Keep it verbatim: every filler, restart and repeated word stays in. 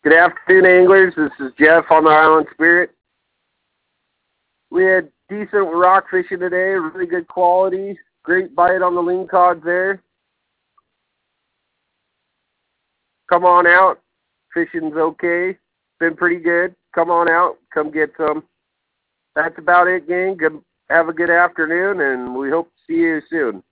Good afternoon, anglers. This is Jeff on the Island Spirit. We had decent rock fishing today, really good quality. Great bite on the lingcod there. Come on out. Fishing's okay. Been pretty good. Come on out. Come get some. That's about it, gang. Good, have a good afternoon, and we hope to see you soon.